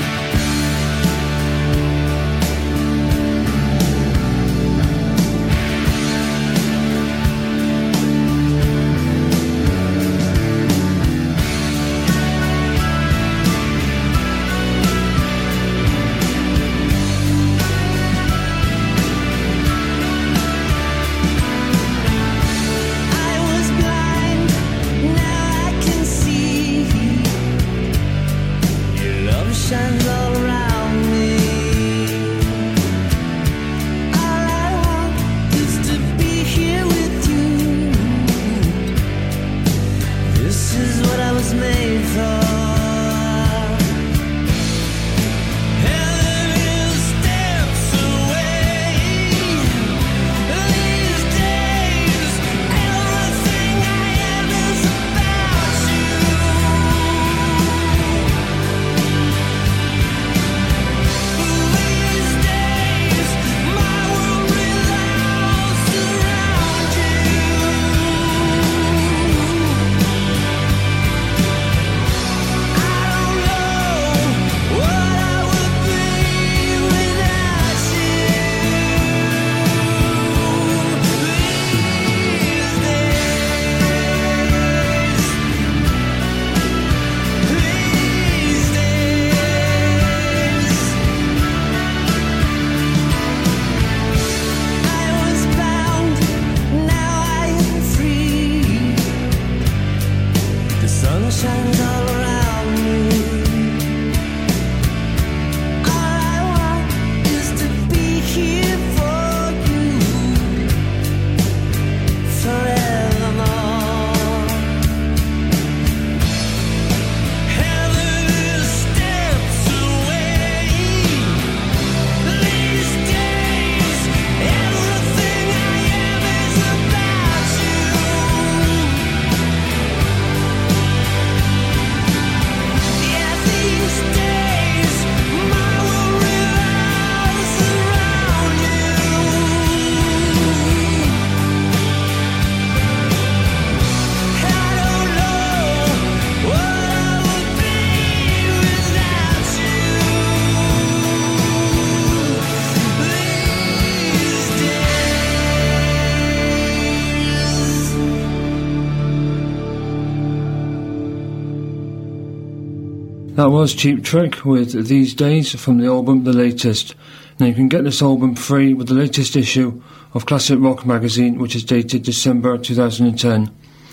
That was Cheap Trick with These Days from the album The Latest. Now you can get this album free with the latest issue of Classic Rock magazine, which is dated December 2010.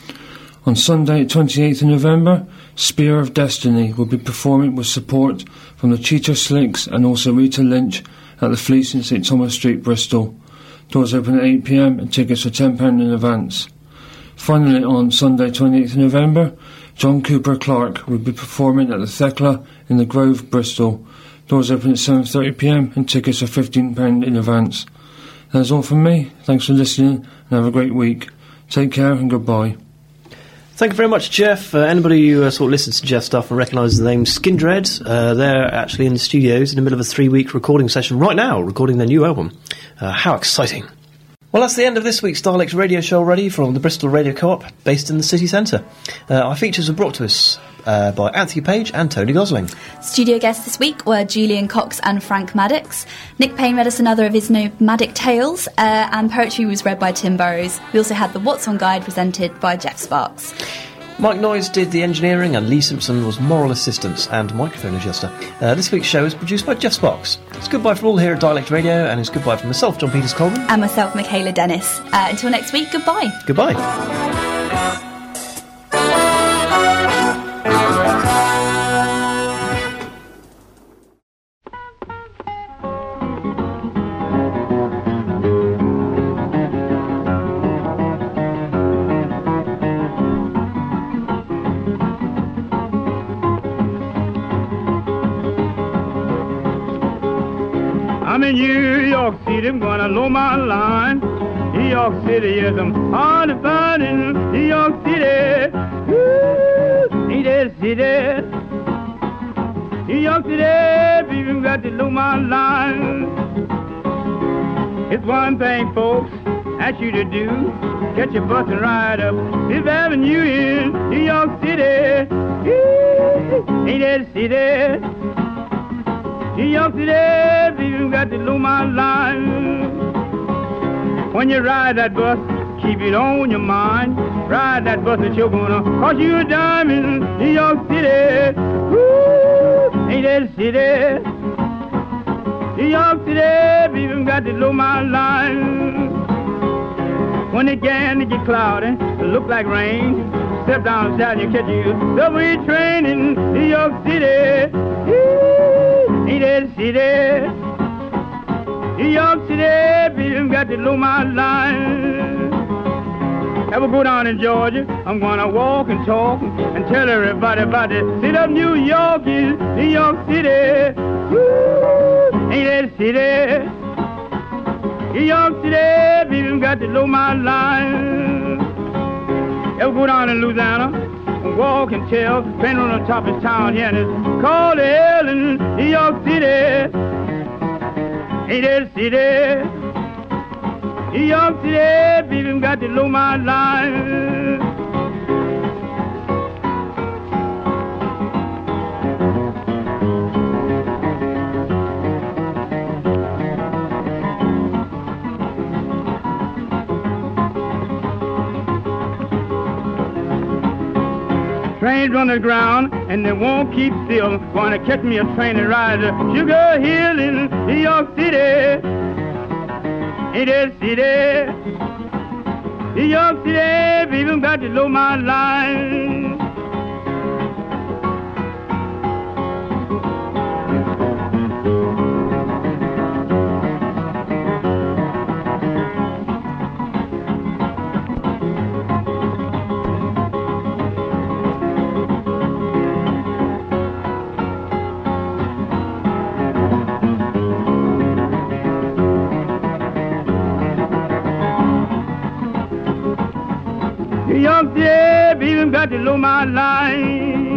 On Sunday 28th of November, Spear of Destiny will be performing with support from the Cheetah Slicks and also Rita Lynch at the Fleece in St Thomas Street, Bristol. Doors open at 8 p.m. and tickets are £10 in advance. Finally, on Sunday 28th of November, John Cooper Clarke will be performing at the Thekla in the Grove, Bristol. Doors open at 7:30 p.m. and tickets are £15 in advance. That's all from me. Thanks for listening and have a great week. Take care and goodbye. Thank you very much, Jeff. Anybody who sort of listens to Jeff's stuff and recognises the name Skindred, they're actually in the studios in the middle of a 3-week recording session right now, recording their new album. How exciting. Well, that's the end of this week's Dialect Radio Show already from the Bristol Radio Co-op, based in the city centre. Our features were brought to us by Anthony Page and Tony Gosling. Studio guests this week were Julian Cox and Frank Maddox. Nick Payne read us another of his nomadic tales, and poetry was read by Tim Burrows. We also had the What's On Guide presented by Jeff Sparks. Mike Noyes did the engineering, and Lee Simpson was moral assistance and microphone adjuster. This week's show is produced by Jeff Sparks. It's goodbye from all here at Dialect Radio, and it's goodbye from myself, John Peters Coleman. And myself, Michaela Dennis. Until next week, goodbye. Goodbye. I'm in New York City, I'm gonna low my line. New York City, yes, I'm hard to find in New York City. Ooh, ain't that city? New York City, people got to low my line. It's one thing, folks, ask you to do. Catch your bus and ride up Fifth Avenue in New York City. Ooh, ain't that city? New York City, people got to know my line. When you ride that bus, keep it on your mind. Ride that bus that you're gonna cost you a dime in New York City. Ooh, ain't that city? New York City, people got to know my line. When it began to get cloudy, it look like rain. Step down south, you catch you subway train in New York City. Ooh, ain't that city? New York City, people got to know my line. Ever go down in Georgia, I'm gonna walk and talk and tell everybody about the city of New York is New York City. Ooh, ain't that city? New York City, people got to know my line. Ever go down in Louisiana and walk and tell, been on the top of town here, and it's called hell in New York City. Ain't that city? New York City, people got to know my line. Trains on the ground and they won't keep still. Gonna catch me a train and ride to Sugar Hill in New York City. Ain't that city? New York City, people got to know my line. New York City, people got to know my line.